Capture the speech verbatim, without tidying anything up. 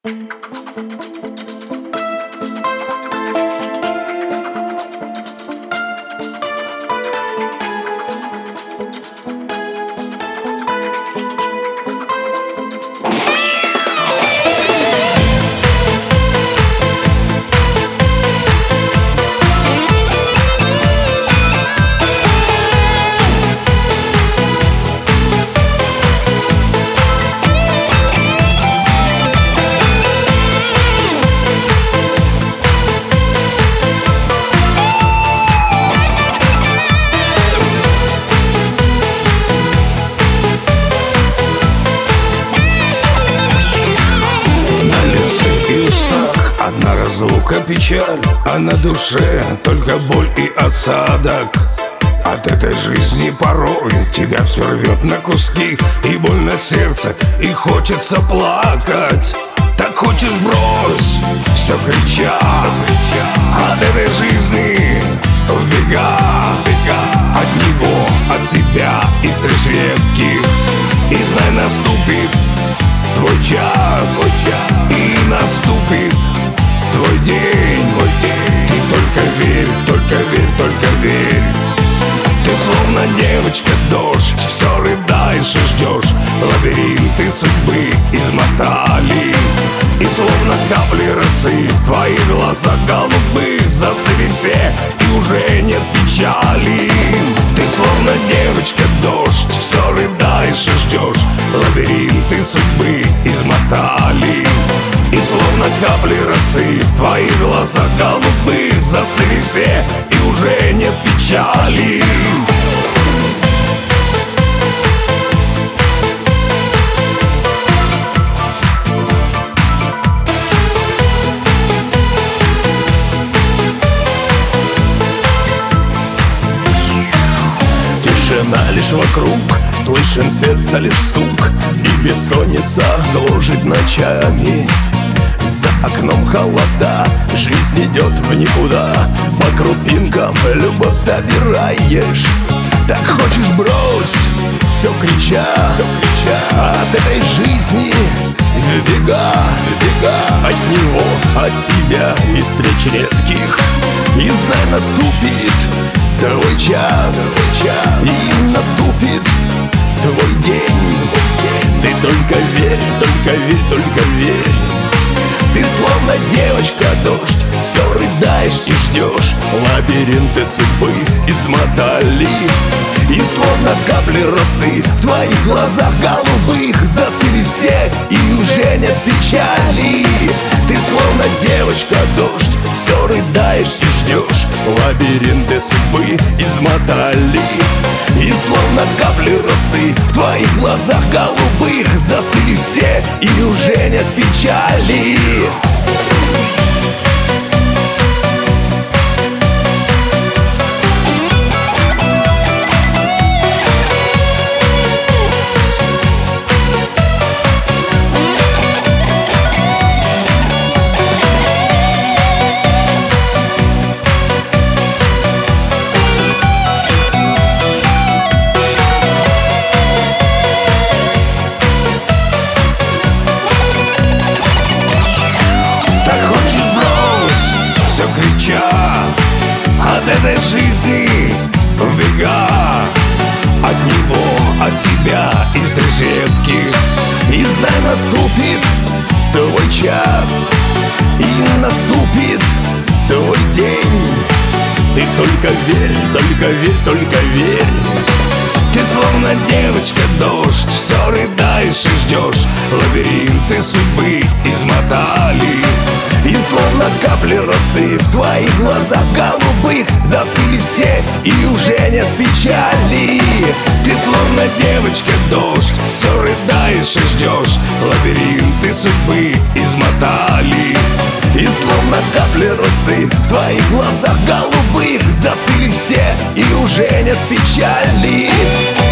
Одна разлука, печаль, а на душе только боль и осадок. От этой жизни порой тебя все рвет на куски, и больно сердце, и хочется плакать. Так хочешь брось, все крича, от этой жизни в бега, от него, от себя и встреч редких. И знай, наступит твой час, твой час. И наступит твой день, твой день. Ты только верь, только верь, только верь. Ты словно девочка дождь, все рыдаешь и ждешь. Лабиринты судьбы измотали, и словно капли росы в твоих глазах голубых застыли все, и уже нет печали. Ты словно девочка дождь, все рыдаешь и ждешь. Лабиринты судьбы измотали, и словно капли росы в твоих глазах голубых застыли все, и уже нет печали. Тишина лишь вокруг, слышен сердца лишь стук, и бессонница гложет ночами. За окном холода, жизнь идет в никуда, по крупинкам любовь собираешь. Так хочешь брось, все крича, все крича, от этой жизни в бега, в бега, от него, от себя и встреч редких. И знай, наступит твой час, твой час. И наступит твой день, твой день. Ты только верь, только верь, только верь. Ты словно девочка дождь, все рыдаешь и ждешь. Лабиринты судьбы измотали, и словно капли росы в твоих глазах голубых застыли все, и уже нет печали. Ты словно девочка дождь, все рыдаешь и ждешь. Лабиринты судьбы измотали, и словно капли росы в твоих глазах голубых застыли все, и уже нет печали. Крича от этой жизни в бега, от него, от себя и встреч редких. И знай, наступит твой час, и наступит твой день. Ты только верь, только верь, только верь. Ты словно девочка дождь, все рыдаешь и ждешь. Лабиринты судьбы измотали, и словно капли росы в твоих глазах голубых застыли все, и уже нет печали. Ты словно девочка дождь, все рыдаешь и ждешь. Лабиринты судьбы измотали, и словно капли росы в твоих глазах голубых застыли все, и уже нет печали.